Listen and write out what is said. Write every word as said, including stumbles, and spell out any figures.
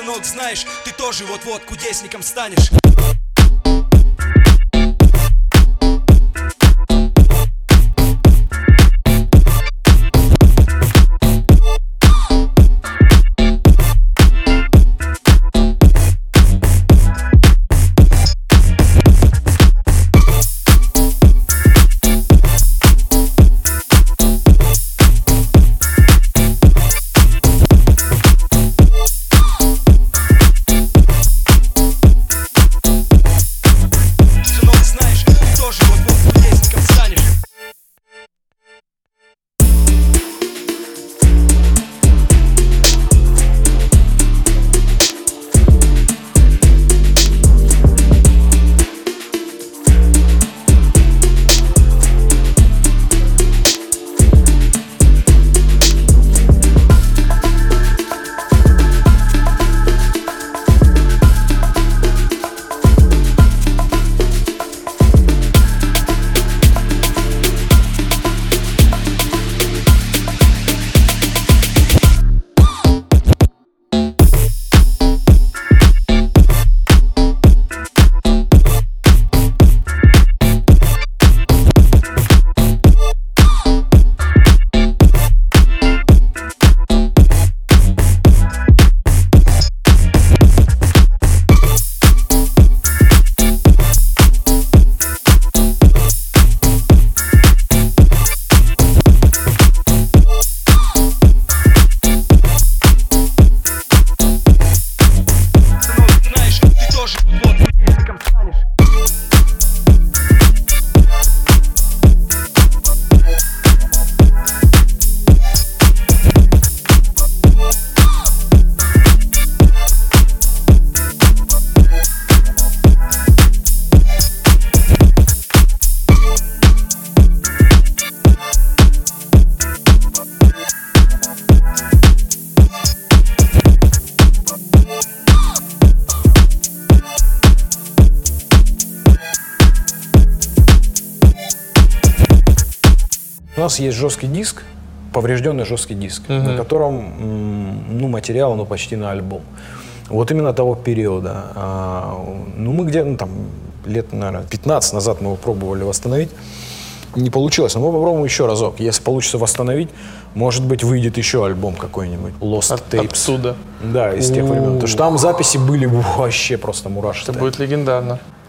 Сынок, знаешь, ты тоже вот-вот кудесником станешь. У нас есть жесткий диск, поврежденный жесткий диск, uh-huh. на котором ну, материал ну, почти на альбом. Вот именно того периода. А, ну, мы где-то ну, там лет, наверное, пятнадцать назад мы его пробовали восстановить. Не получилось, но мы попробуем еще разок. Если получится восстановить, может быть, выйдет еще альбом какой-нибудь. Lost От, Tapes. Отсюда. Да, из тех времен. Потому что там записи были вообще просто мурашки. Это будет легендарно.